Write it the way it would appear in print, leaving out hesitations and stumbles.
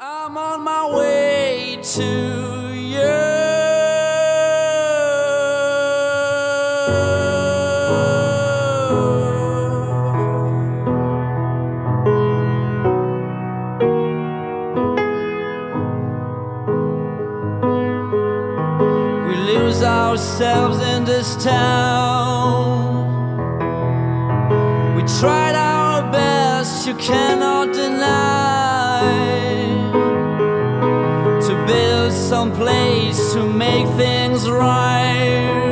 I'm on my way to you. We lose ourselves in this town. We tried our best, you cannot deny, to build some place to make things right.